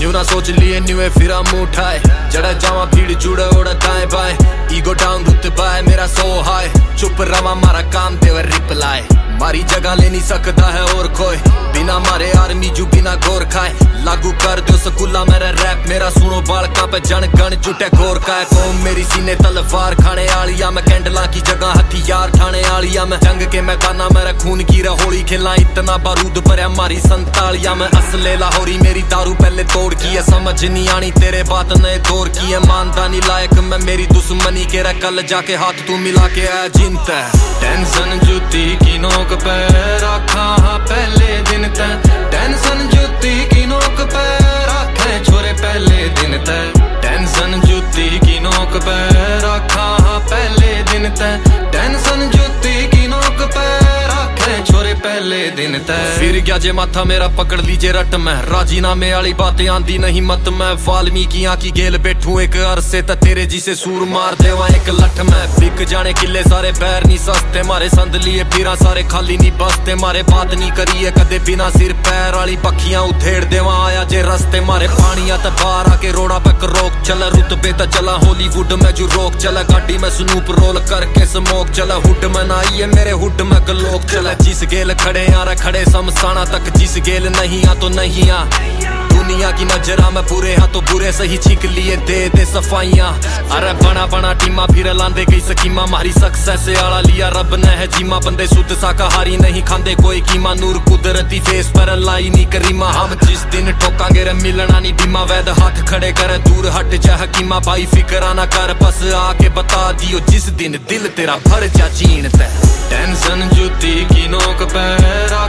क्यों ना सोच लिए न्यूए फिरा मुंह उठाए, जड़ा जावा भीड़ जुड़े ओड़ा दाएं बाएं, ईगो डाउन रुतबा है मेरा सो हाय, चुप रवा मारा काम देवर रिप्लाई, मारी जगह ले नहीं सकता है और कोई, बिना मारे आर्मी जू बिना गोर खाए, लागू कर दो स्कूला मेरा रैप, मेरा सुनो बालका पे जन गण जुटे गोर का है, कौम मेरी सीने तलवार खाने आलिया, मैं कैंडला की जगह हथियार ठाने आलिया, मैं जंग के मैदाना मेरा खून की होली खेला, इतना बारूद भरया मारी संतालिया, मैं असले लाहौरी मेरी दारू पहले तोड़ की है, समझ नहीं आनी तेरे बात नए दौर की है, मानता नहीं लायक मैं मेरी दुश्मनी के रहा, कल जाके हाथ तू मिला के आया जिनता है, टेंशन जूती की नोक पे रखा पहले दिन तक, टेंशन जूती की नोक पे रखे छोरे पहले दिन तक, टेंशन जूती की नोक पे रखा पहले दिन तक, टेंशन जूती की नोक पे रखे छोरे पहले दिन तक, फिर गया जे माथा मेरा पकड़ लीजे रट में, राजीनामे वाली बातें आंदी नहीं मत में, वाल्मीकियां की गेल बैठू एक अरसे त तेरे जिसे सूर मार देवा एक लठ में, बिक जाने किले सारे पैर नहीं सस्ते, मारे संद लिए फिरा सारे खाली नहीं बसते, मारे बात नहीं करिए कदे बिना सिर पैर वाली पखियां उधेड़ देवा आया जे रस्ते, मारे पानिया त बाहर आके रोड़ा पे रोक चला, रुतबे त चला हॉलीवुड में जो रोक चला, गाड़ी में स्नूप रोल करके स्मोक चला, हुड में ना आइए मेरे हुड में गलोक चला, जिस गेल खड़े यार खड़े समसाना तक, जिस गेल नहीं आ तो नहीं आ, दुनिया की नजरा में बुरे हाँ तो बुरे सही छिक लिए दे सफाइयां, अरे बना बना टीमा फिर लांदे कई स्कीमा, मारी सक्सेस आला लिया रब ने है जीमा, बंदे शुद्ध शाकाहारी नहीं खांदे कोई कीमा, नूर कुदरती फेस पर लाई नहीं करीमा, हम जिस दिन ठोकांगे रे मिलना नहीं डीमा, वैद हाथ खड़े करे दूर हट जा हकीमा, भाई फिक्रा ना कर बस आके बता दियो जिस दिन दिल तेरा भर जा चीन ते, टेंशन जूती की नोक पे